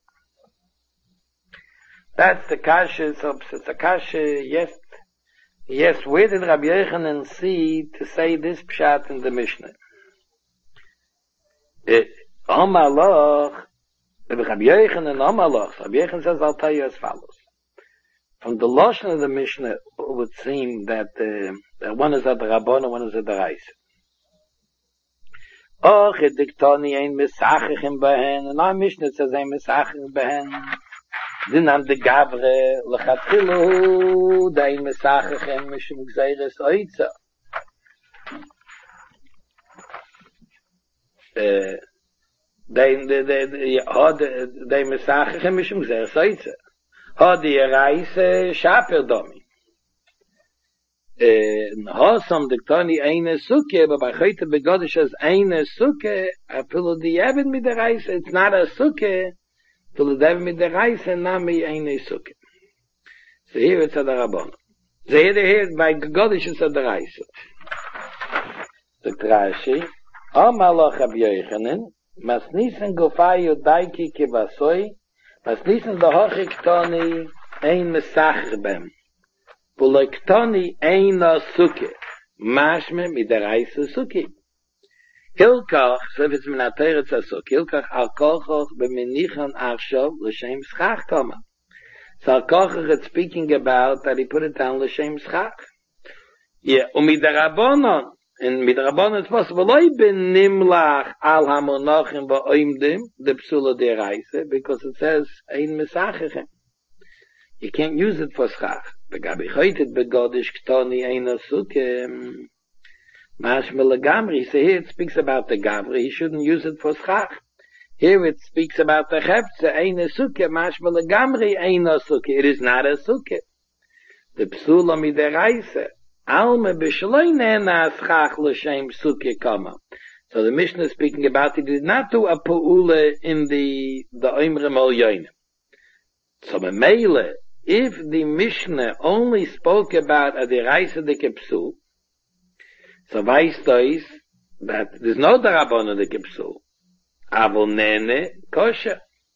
That's the kasha. So it's a kasha. Yes, yes. Where did Rabbi Yochanan see to say this pshat in the Mishnah? Amalach. Rabbi Yochanan Amalach. Rabbi Yochanan says, "I'll tell you as follows." From the Lashon of the Mishnah, it would seem that, uh, that one is at the Rabbona, one is at the Reis. Och, et diktoni ein misachichem behen, and our Mishnah says ein misachichem behen. Dinam de gavre, lechatchilu, da ein misachichem, mishum gzeires oitza. Da ein misachichem, mishum gzeires oitza. Hadi reise shaper domi. Hosam diktoni eine suke, but by choite begodish as eine suke, apilo di even mit der reise, it's not a suke, apilo di even mit der reise, nami eine suke. So here it's at the Rabbon. So here, here by begodish it's at the reise. The Rashi, Amalach Rabbi Yochanan, masnisen gofayu daiki kivasoi, Mas listen the hochiktoni ein mesach bem. Bulektoni ein suke. Mashme mit der reise suke. Hilkach, so if it's minateretz a suke. Hilkach al kochoch b'menichan arshov l'shem schach koma. So al kochoch is speaking about that he put it down l'shem schach. Yeah, um mit der Rabbanon. And mit der Rabbanon it's possible. Loi ben nimlach al hamonachim ba'oimdim the psula de reise because it says ein mesachichem. You can't use it for schach. Begabi choitet begodish ktoni ein asuke. Mashme legamri. So here it speaks about the gavri. He shouldn't use it for schach. Here it speaks about the cheptze ein asuke. Mashme legamri ein asuke. It is not a suke. The psula mi de reise. Alme b'shloine na schach l'shem suke kama. So the Mishnah is speaking about he did not do a pu'ula in the the oimrim ol yoinim. So Meile, if the Mishnah only spoke about a deraisa de kepsul, so weißt du that there's no darabona de kepsul. Avol nene kosher.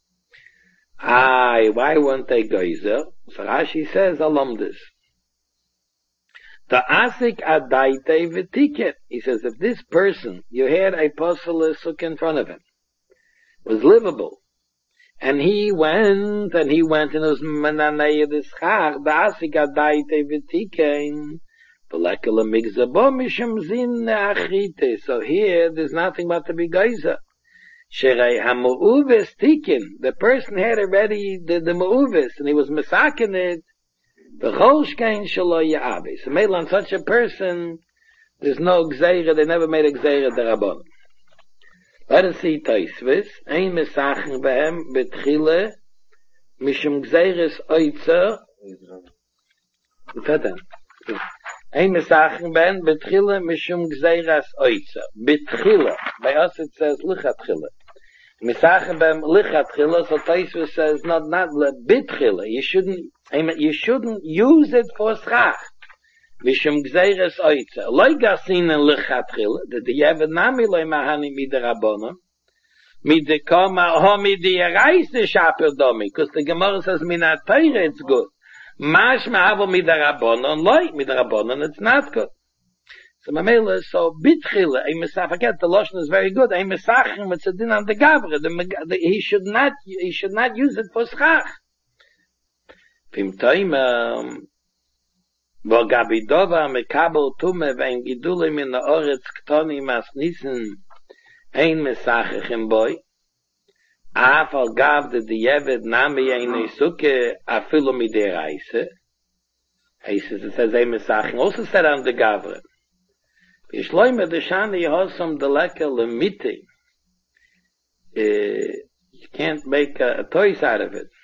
Aye, why won't they geyser? So Rashi says alom this. The asik adaite v'tiket. He says if this person, you had a posel suk in front of him, was livable, and he went, and he went and was mananei the schach, the asik adaite v'tikein, v'lekel amigzabo mishum zin achite. So here, there's nothing but to be geyser. Sherei hamu'uves tikin. The person had already the, the mu'uves, and he was misakin it. The cholshkein shelo ya'abe. So made on such a person, there's no gzeira, they never made a gzeira derabon. Let us see Taisvis. Ein misachen behem betchile mishum gzeiris oitzer. Veten. Ein misachen behem betchile mishum gzeiras oitzer. Betchile. By us it says lichatchile. Misachen behem lichatchile, so Taisvis says not, not betchile. You shouldn't, you shouldn't use it for schach. Mishum gzeiras oitzer. Loi gasin en lichatchile. The yevet nami loi mahani midarabonim. Midekoma ho midiaraise shaper domi. Because the Gemara says minat teire it's good. Mash ma'avo midarabonim. Loi midarabonim it's not good. So Mamela, so bitchile, a mesach, forget the lotion is very good. A mesachim with din on the gavre. The, he should not, he should not use it for schach. Pim toima, vo gabidova mekabel tume vein gidulim in the oretz ktoni mas nisen ein mesachim boy. Afal gav de dieved nami ein suke afilu mideraise. He says, it says ein mesachim. Also said on the gavre. Yishloime de shani yehosam deleke lemiti. You can't make a, a toys out of it.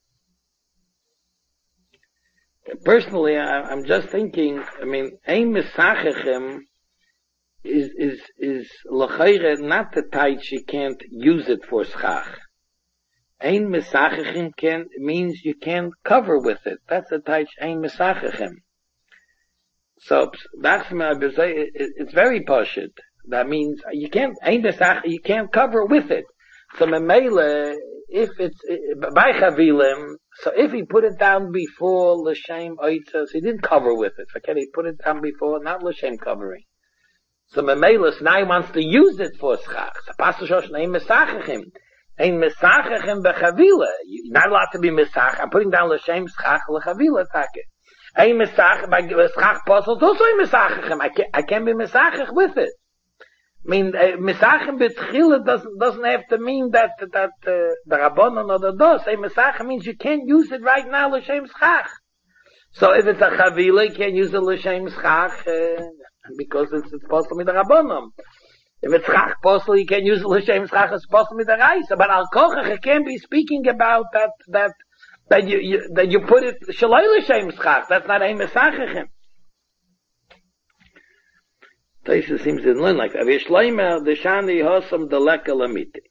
Personally, I, I'm just thinking, I mean, ein mesachechem is, is, is l'chayre not the type you can't use it for schach. Ein mesachechem can, means you can't cover with it. That's the type ein mesachechem. So that's it's very poshut. That means you can't ein mesach, you can't cover with it. So memele, if it's by chavilim, so if he put it down before l'shem oitzos, he didn't cover with it. So can he put it down before, not l'shem covering? So memele, so now he wants to use it for schach. So pasuk ein mesachechim, ein mesachechim bechavila. You're not allowed to be mesach. I'm putting down l'shem schach l'chavila take. Ein mesach by schach posel also ein mesachechem. I can't I can't be mesachech with it. I mean, uh, mesachem betchila doesn't doesn't have to mean that that uh, the rabbanon or the dos. A mesachem means you can't use it right now l'shem schach. So if it's a chavila, you can't use it l'shem schach uh, because it's it's possible with the rabbanon. If it's schach possible, you can't use it l'shem schach. It's possible with the raisa. But al kochach, it can't be speaking about that that. That you, you that you put it shalai l'shem schach. That's not a mesachechem. Taisa seems to learn like that. V'yishloimer d'shani hosam deleka lamiti.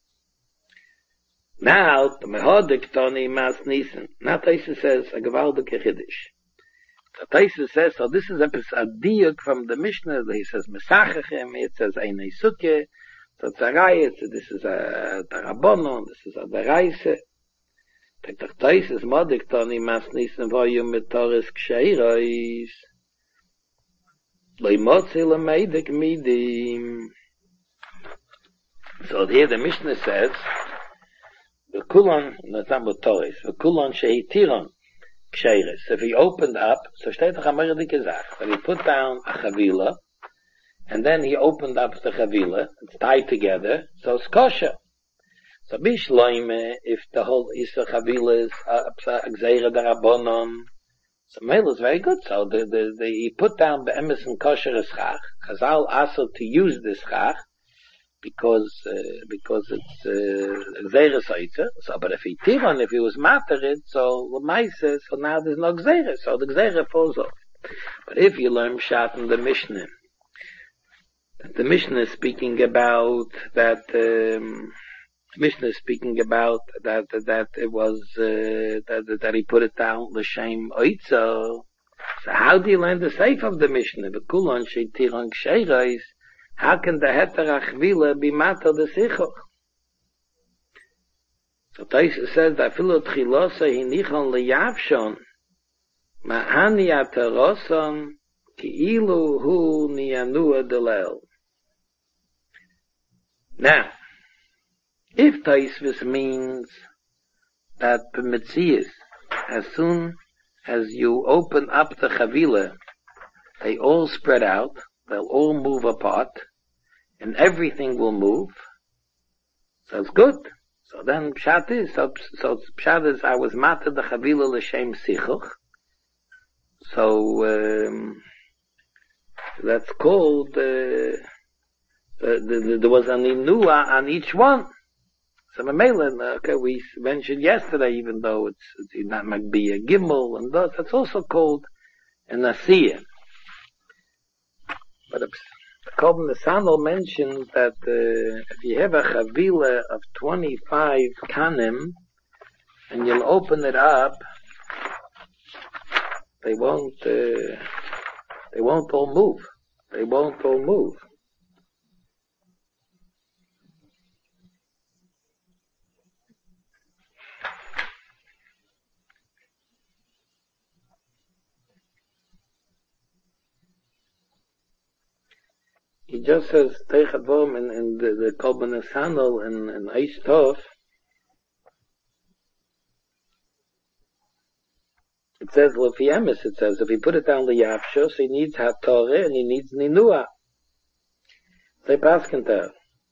Now the mehodik toni mas nisen. Now Taisa says a gevaldik chiddush. So Taisa says so. This is a diuk from the Mishnah. He says mesachechem. It says einay suke. So tzarayit. This is a darabonon. This is a daraise. The Tais is modik toni mas nisen voyum mit Torres gsheiros. Loi motzi lemeidik midim. So here the Mishnah says, v'kulon, that's not with Torres, v'kulon sheitiron gsheiros. If he opened up, so steht doch amar dike zach, that he put down a chavila, and then he opened up the chavila, it's tied together, so it's kosher. So bishloime, if the whole Isa Chavila is a gzeira darabonon, so Mele is very good. So the, the, the, he put down the emes and kosher schach. Chazal asked to use this schach because uh, because it's gzeira uh, soitzer. So, but if he tiron, if he was materit, so l'maise, so now there's no gzeira. So the gzeira falls off. But if you learn Pshat in the Mishnah, the Mishnah is speaking about that, um, Mishnah is speaking about that, that it was, uh, that, that he put it down, l'shem oitzo. So how do you learn the safe of the Mishnah? V'kulon she'tirang sheirais, how can the heter achvila be matter the sichoch? So Taisa says that filo tchilosa hinichon liyavshon, ma'ani ataroson, ki'ilu hu niyanua delel. Now, if Taisvis means that b'metzias, as soon as you open up the chavila, they all spread out, they'll all move apart, and everything will move, so it's good. So then Pshat is, so, so Pshat is, I was matter the chavila l'shem sichuch, so um, that's called, uh, Uh, the, the, there was an inua on each one. So Mamela, okay, we mentioned yesterday, even though it's, it not might be a gimel and those, that's also called an asiyah. But the Kolben Nesanel mentioned that uh, if you have a chavila of twenty-five kanim and you'll open it up, they won't, uh, they won't all move. They won't all move. He just says Teichat Vom in, in the, the Kolben Nesanel and in Eish Tov. It says Lefi Emes. It says if he put it down the Yavshos, he needs Hatorah and he needs Ninua. They paskin there.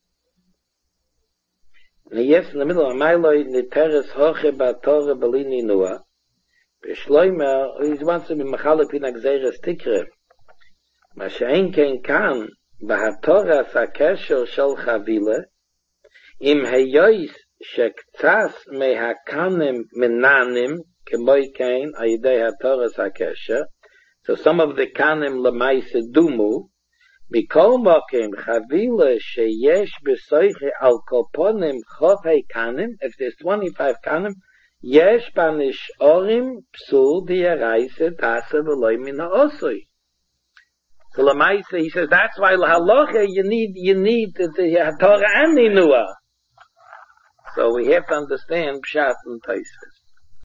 And yes, in the middle of Mailoi Niteres Hoche Batorah Bali Ninua. B'Shloimer, he wants to be Machalek in Agzeres Tikre. Ma she'en ken kan. בהתורה הקשר של חבילה, אם היויס שקצת מהקנים מנענים, כמו כן, על ידי התורה הקשר, so some of the kanim למעשה דומו, מכל מקום חבילה שיש בסויכה על קופונים חופי kanim, if there's twenty-five kanim, יש בנשארים פסול דיירייסה תעשה ולא מן האוסוי. So Lamaisa, he says, that's why lahalacha, you need, you need the, the Torah and Ninua. So we have to understand Pshat and Taisvis.